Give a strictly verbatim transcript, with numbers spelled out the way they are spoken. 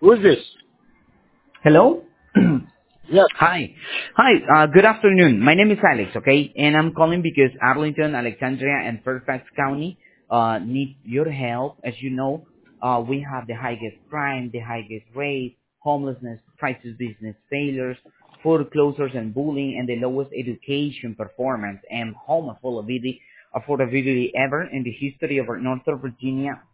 Who is this? Hello? Yes. Hi. Hi, uh, good afternoon. My name is Alex, okay? And I'm calling because Arlington, Alexandria, and Fairfax County uh, need your help. As you know, uh, we have the highest crime, the highest rate, homelessness, crisis business failures, foreclosures and bullying, and the lowest education performance and home affordability, affordability ever in the history of our Northern Virginia